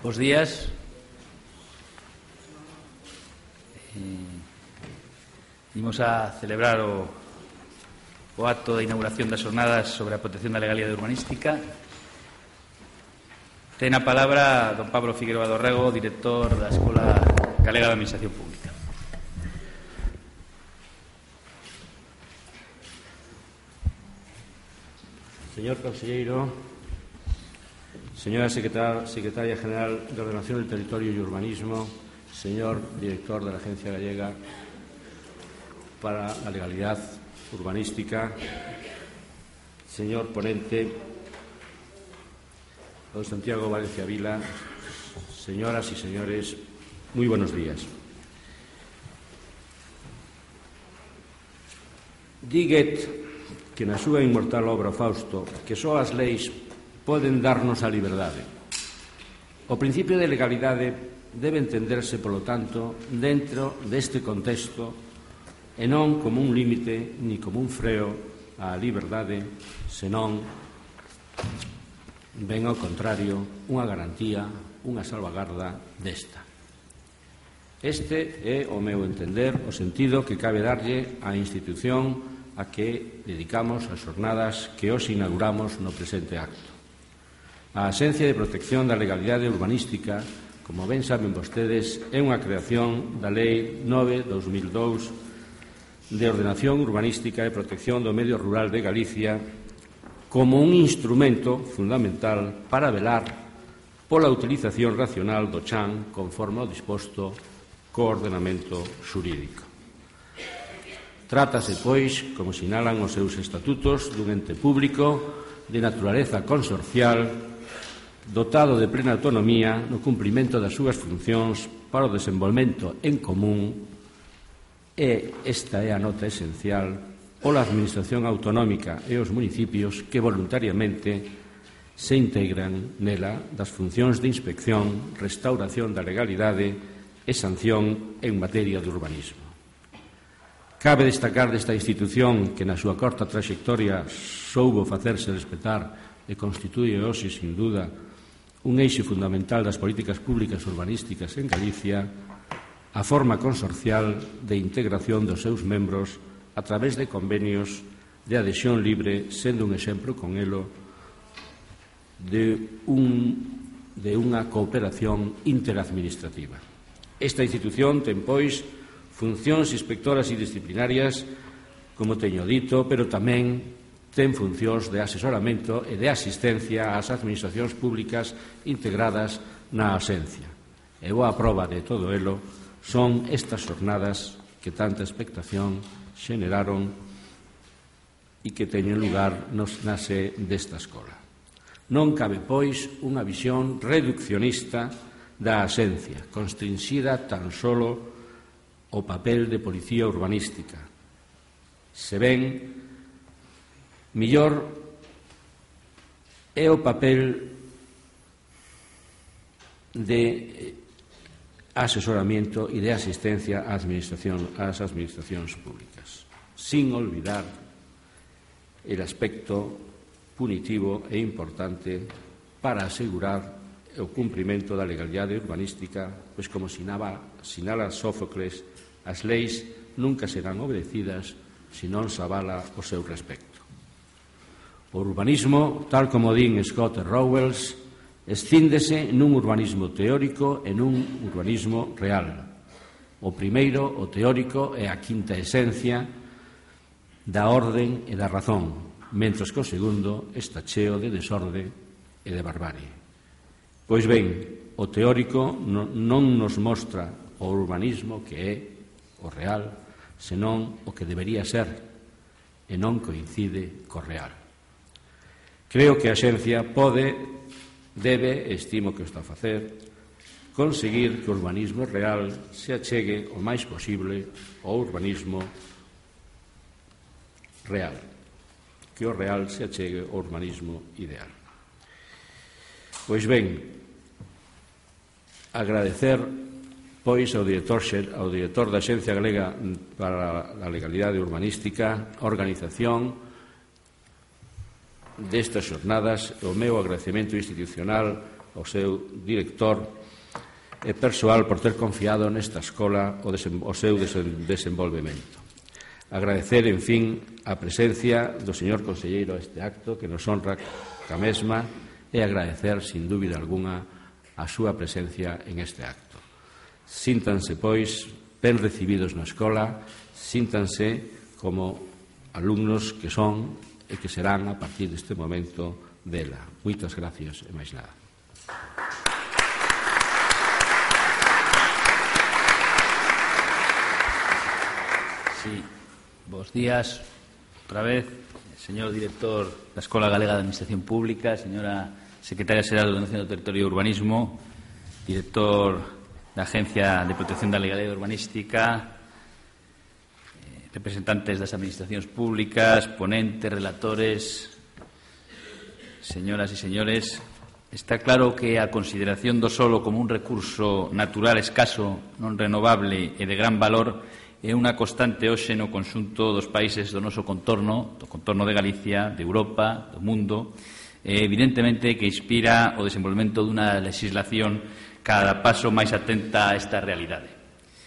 Bos días. Imos a celebrar o acto de inauguración das jornadas sobre a protección da legalidade urbanística. Ten a palabra don Pablo Figueroa Dorrego, director da Escola Galega de Administración Pública. Señor conselleiro, señora secretaria general de Ordenación del Territorio y Urbanismo, señor director de la Agencia Gallega para la Legalidad Urbanística, señor ponente, don Santiago Valencia Vila, señoras y señores, muy buenos días. Di Goethe que na súa inmortal obra Fausto que só as leis poden darnos a liberdade. O principio de legalidade debe entenderse, polo tanto, dentro deste contexto e non como un límite ni como un freo á liberdade, senón, ben ao contrario, unha garantía, unha salvagarda desta. Este é, ao meu entender, o sentido que cabe darlle á institución a que dedicamos as jornadas que hoxe inauguramos no presente acto. A Axencia de Protección da Legalidade Urbanística, como ben saben vostedes, é unha creación da Lei 9/2002 de Ordenación Urbanística e Protección do Medio Rural de Galicia como un instrumento fundamental para velar pola utilización racional do chan conforme ao disposto co ordenamento xurídico. Trátase, pois, como sinalan os seus estatutos, dun ente público de naturaleza consorcial dotado de plena autonomía no cumprimento das súas funcións para o desenvolvemento en común e esta é a nota esencial pola Administración Autonómica e os municipios que voluntariamente se integran nela das funcións de inspección, restauración da legalidade e sanción en materia de urbanismo. Cabe destacar desta institución que na súa corta traxectoria soubo facerse respetar e constitúe hoxe, sin duda, un eixe fundamental das políticas públicas urbanísticas en Galicia, a forma consorcial de integración dos seus membros a través de convenios de adhesión libre, sendo un exemplo con elo de unha cooperación interadministrativa. Esta institución ten, pois, funcións inspectoras e disciplinarias, como teño dito, pero tamén ten funcións de asesoramento e de asistencia ás administracións públicas integradas na Axencia. E boa proba de todo elo son estas jornadas que tanta expectación xeneraron e que teñen lugar na sede desta escola. Non cabe, pois, unha visión reduccionista da Axencia, constrinxida tan solo o papel de policía urbanística. Se ven, mellor é o papel de asesoramento e de asistencia ás administracións públicas, sin olvidar el aspecto punitivo e importante para asegurar o cumprimento da legalidade urbanística, pois como sinala Sófocles, as leis nunca serán obedecidas se non se avala o seu respecto. O urbanismo, tal como din Scott e Rowells, escíndese nun urbanismo teórico e nun urbanismo real. O primeiro, o teórico, é a quinta esencia da orden e da razón, mentres que o segundo está cheo de desorde e de barbarie. Pois ben, o teórico non nos mostra o urbanismo que é o real, senón o que debería ser, e non coincide co real. Creo que a Axencia debe, estimo que o está a facer, conseguir que o urbanismo real se achegue o máis posible ao urbanismo real, que o real se achegue ao urbanismo ideal. Pois ben, agradecer, pois, ao director da Axencia Galega para a Legalidade Urbanística, a organización destas xornadas, o meu agradecemento institucional ao seu director e persoal por ter confiado nesta escola o seu desenvolvemento. Agradecer, en fin, a presencia do señor conselleiro a este acto que nos honra ca mesma e agradecer, sin dúbida alguna, a súa presencia en este acto. Síntanse, pois, ben recibidos na escola, síntanse como alumnos que son e que serán a partir deste momento dela. Moitas gracias e máis nada. Sí, bos días, outra vez, señor director da Escola Galega de Administración Pública, señora secretaria xeral de Ordenación do Territorio e Urbanismo, director da Agencia de Protección da Legalidade Urbanística, representantes das administracións públicas, ponentes, relatores, señoras e señores. Está claro que a consideración do solo como un recurso natural escaso, non renovable e de gran valor é unha constante hoxe no conxunto dos países do noso contorno, do contorno de Galicia, de Europa, do mundo, e evidentemente que inspira o desenvolvemento dunha legislación cada paso máis atenta a esta realidade.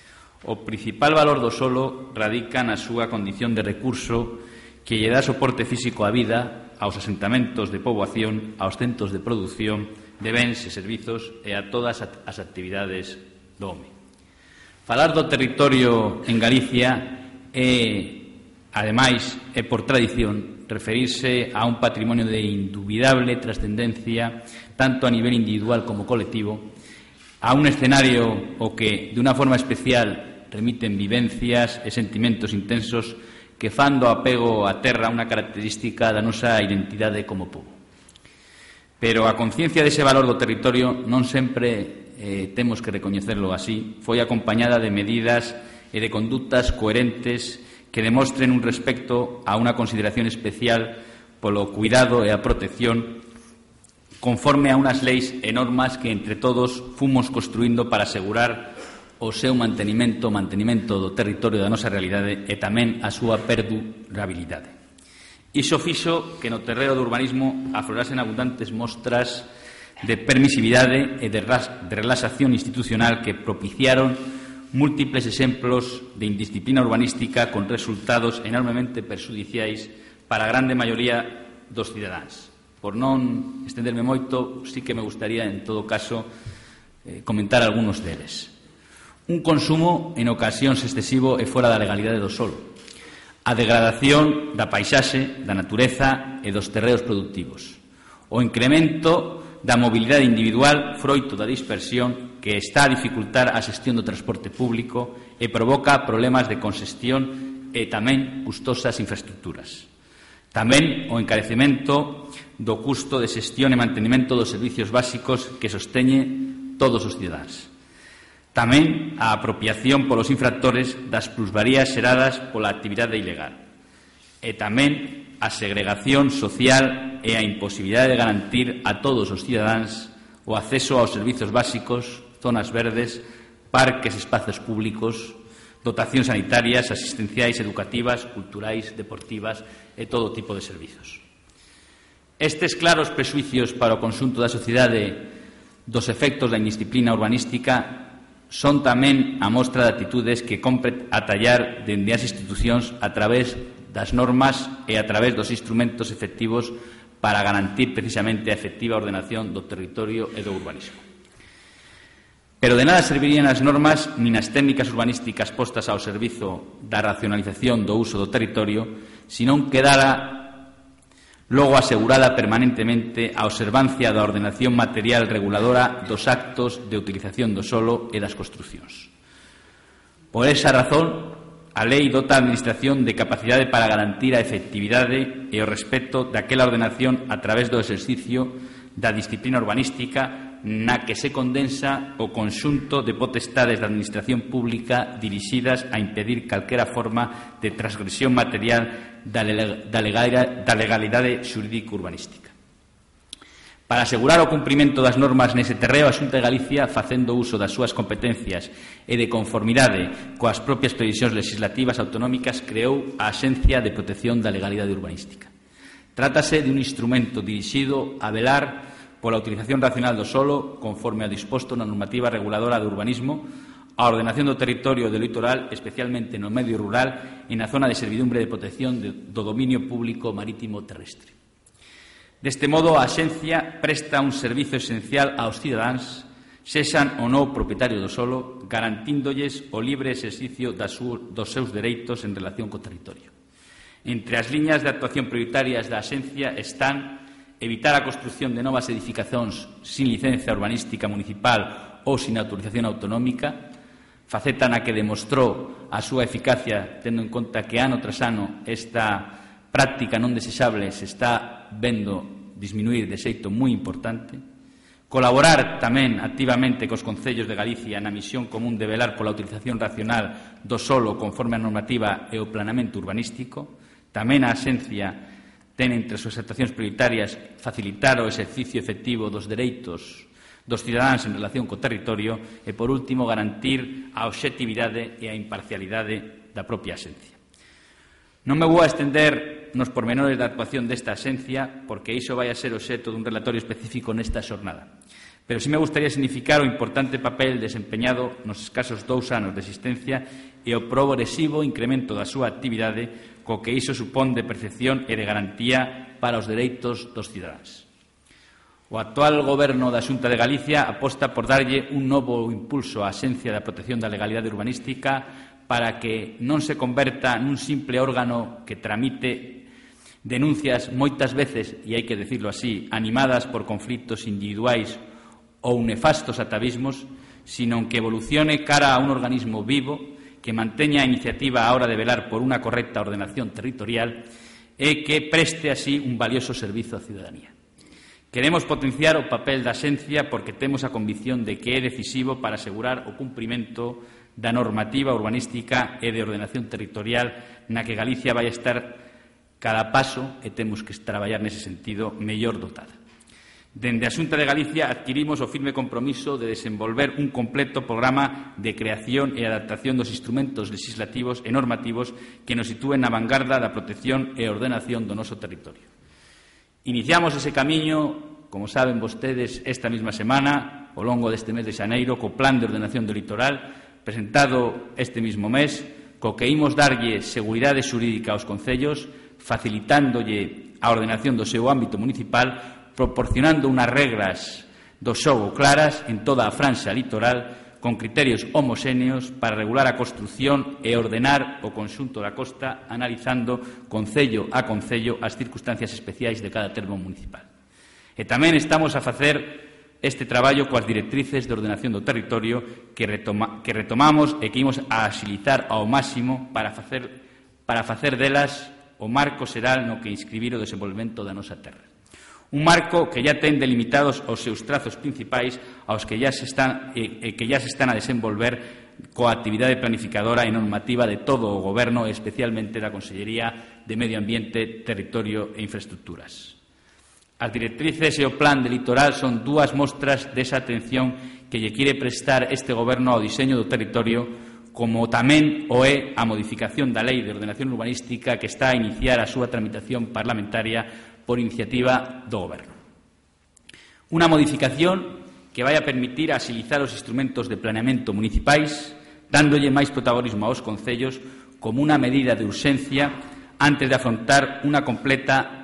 O principal valor do solo radica na súa condición de recurso que lle dá soporte físico á vida, aos asentamentos de poboación, aos centros de produción de bens e servizos e a todas as actividades do home. Falar do territorio en Galicia é, ademais, e por tradición, referirse a un patrimonio de indubidable trascendencia tanto a nivel individual como colectivo, a un escenario o que, de unha forma especial, remiten vivencias e sentimentos intensos que fan do apego á terra unha característica da nosa identidade como pobo. Pero a conciencia dese valor do territorio non sempre temos que recoñecerlo así, foi acompañada de medidas e de condutas coherentes que demostren un respecto a unha consideración especial polo cuidado e a protección conforme a unhas leis e normas que entre todos fomos construindo para asegurar o seu mantenimento do territorio da nosa realidade e tamén a súa perdurabilidade. Iso fixo que no terreo do urbanismo aflorasen abundantes mostras de permisividade e de relaxación institucional que propiciaron múltiples exemplos de indisciplina urbanística con resultados enormemente perxudiciais para a grande maioría dos cidadáns. Por non estenderme moito, sí que me gustaría, en todo caso, comentar algúns deles. Un consumo en ocasións excesivo e fora da legalidade do solo. A degradación da paisaxe, da natureza e dos terreos productivos. O incremento da mobilidade individual froito da dispersión que está a dificultar a xestión do transporte público e provoca problemas de congestión e tamén custosas infraestructuras. Tamén o encarecemento do custo de xestión e mantenimento dos servicios básicos que sosteñe todos os cidadáns. Tamén a apropiación polos infractores das plusvarías xeradas pola actividade ilegal. E tamén a segregación social e a imposibilidade de garantir a todos os cidadáns o acceso aos servizos básicos, zonas verdes, parques e espazos públicos, dotacións sanitarias, asistenciais, educativas, culturais, deportivas e todo tipo de servizos. Estes claros prexuicios para o conxunto da sociedade dos efectos da indisciplina urbanística son tamén a mostra de actitudes que compre atallar dende as institucións a través das normas e a través dos instrumentos efectivos para garantir precisamente a efectiva ordenación do territorio e do urbanismo. Pero de nada servirían as normas nin as técnicas urbanísticas postas ao servizo da racionalización do uso do territorio se non quedara logo asegurada permanentemente a observancia da ordenación material reguladora dos actos de utilización do solo e das construcións. Por esa razón, a lei dota a Administración de capacidade para garantir a efectividade e o respeto daquela ordenación a través do exercicio da disciplina urbanística na que se condensa o conxunto de potestades da Administración Pública dirixidas a impedir calquera forma de transgresión material da legalidade xurídico-urbanística. Para asegurar o cumprimento das normas nese terreo, a Xunta de Galicia, facendo uso das súas competencias e de conformidade coas propias previsións legislativas autonómicas, creou a Axencia de Protección da Legalidade Urbanística. Trátase de un instrumento dirixido a velar pola utilización racional do solo conforme ao disposto na normativa reguladora do urbanismo, a ordenación do territorio do litoral, especialmente no medio rural e na zona de servidumbre de protección do dominio público marítimo terrestre. Deste modo, a Axencia presta un servizo esencial aos cidadáns, sexan ou non propietarios do solo, garantíndolles o libre exercicio dos seus dereitos en relación co territorio. Entre as liñas de actuación prioritarias da Axencia están evitar a construción de novas edificacións sin licencia urbanística municipal ou sin autorización autonómica, faceta na que demostrou a súa eficacia tendo en conta que ano tras ano esta práctica non desexable se está vendo disminuir de xeito moi importante. Colaborar tamén activamente cos concellos de Galicia na misión común de velar pola utilización racional do solo conforme a normativa e o planeamento urbanístico. Tamén a Axencia ten entre as súas actuacións prioritarias facilitar o exercicio efectivo dos dereitos dos cidadáns en relación co territorio e, por último, garantir a obxectividade e a imparcialidade da propia Axencia. Non me vou a estender nos pormenores da actuación desta Axencia porque iso vai a ser obxecto dun relatorio específico nesta xornada. Pero sí me gustaría significar o importante papel desempeñado nos escasos 2 anos de existencia e o progresivo incremento da súa actividade co que iso supón de percepción e de garantía para os dereitos dos cidadáns. O actual Goberno da Xunta de Galicia aposta por darlle un novo impulso á Axencia da Protección da Legalidade Urbanística para que non se converta nun simple órgano que tramite denuncias moitas veces, e hai que decirlo así, animadas por conflitos individuais ou nefastos atavismos, sino que evolucione cara a un organismo vivo que manteña a iniciativa á hora de velar por unha correcta ordenación territorial e que preste así un valioso servizo á cidadanía. Queremos potenciar o papel da Axencia porque temos a convicción de que é decisivo para asegurar o cumprimento da normativa urbanística e de ordenación territorial na que Galicia vai estar cada paso, e temos que traballar nese sentido, mellor dotada. Dende a Xunta de Galicia adquirimos o firme compromiso de desenvolver un completo programa de creación e adaptación dos instrumentos legislativos e normativos que nos sitúen na vanguarda da protección e ordenación do noso territorio. Iniciamos ese camiño, como saben vostedes, esta mesma semana, ao longo deste mes de xaneiro, co Plan de Ordenación do Litoral, presentado este mesmo mes, co que imos darlle seguridade xurídica aos concellos, facilitándolle a ordenación do seu ámbito municipal, proporcionando unhas regras do xogo claras en toda a franxa litoral, con criterios homoxéneos para regular a construción e ordenar o conxunto da costa, analizando concello a concello as circunstancias especiais de cada termo municipal. E tamén estamos a facer este traballo coas directrices de ordenación do territorio que retomamos e que imos a axilizar ao máximo para facer delas o marco xeral no que inscribir o desenvolvemento da nosa terra. Un marco que ya ten delimitados os seus trazos principais aos que ya se están a desenvolver coa actividade planificadora e normativa de todo o Goberno e especialmente da Consellería de Medio Ambiente, Territorio e Infraestructuras. As directrices e o plan de litoral son dúas mostras desa atención que lle quere prestar este Goberno ao diseño do territorio, como tamén o é a modificación da Lei de Ordenación Urbanística que está a iniciar a súa tramitación parlamentaria por iniciativa do Goberno. Unha modificación que vai a permitir axilizar os instrumentos de planeamento municipais, dándolle máis protagonismo aos concellos como unha medida de urxencia antes de afrontar unha completa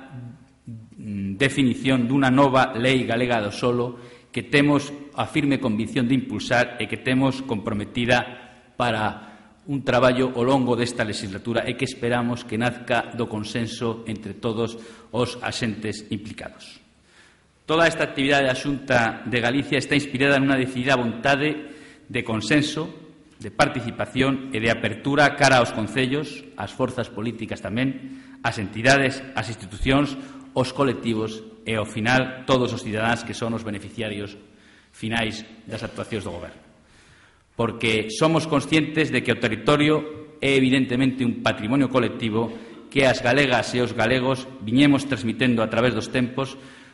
definición dunha nova lei galega do solo que temos a firme convicción de impulsar e que temos comprometida para un traballo ao longo desta legislatura e que esperamos que nazca do consenso entre todos os axentes implicados. Toda esta actividade da Xunta de Galicia está inspirada nunha decidida vontade de consenso, de participación e de apertura cara aos concellos, ás forzas políticas tamén, ás entidades, ás institucións, os colectivos e, ao final, todos os cidadáns que son os beneficiarios finais das actuacións do Goberno. Porque somos conscientes de que o territorio é evidentemente un patrimonio colectivo que as galegas e os galegos viñemos transmitendo a través dos tempos,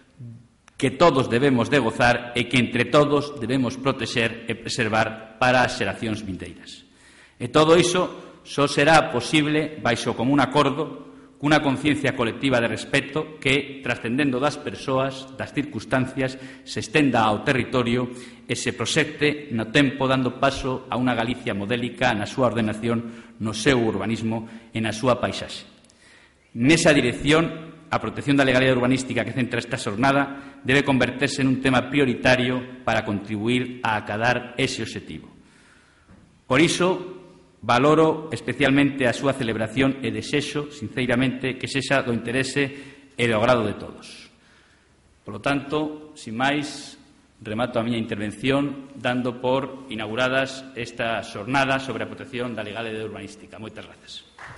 que todos debemos de gozar e que entre todos debemos protexer e preservar para as xeracións vindeiras. E todo iso só será posible baixo común acordo cunha conciencia colectiva de respeto que, trascendendo das persoas, das circunstancias, se estenda ao territorio e se proxecte no tempo dando paso a unha Galicia modélica na súa ordenación, no seu urbanismo e na súa paisaxe. Nesa dirección, a protección da legalidade urbanística que centra esta xornada debe converterse en un tema prioritario para contribuir a acadar ese obxectivo. Por iso, valoro especialmente a súa celebración e desexo, sinceramente, que sexa do interese e do agrado de todos. Por lo tanto, sin máis, remato a miña intervención dando por inauguradas esta xornada sobre a protección da legalidade urbanística. Moitas grazas.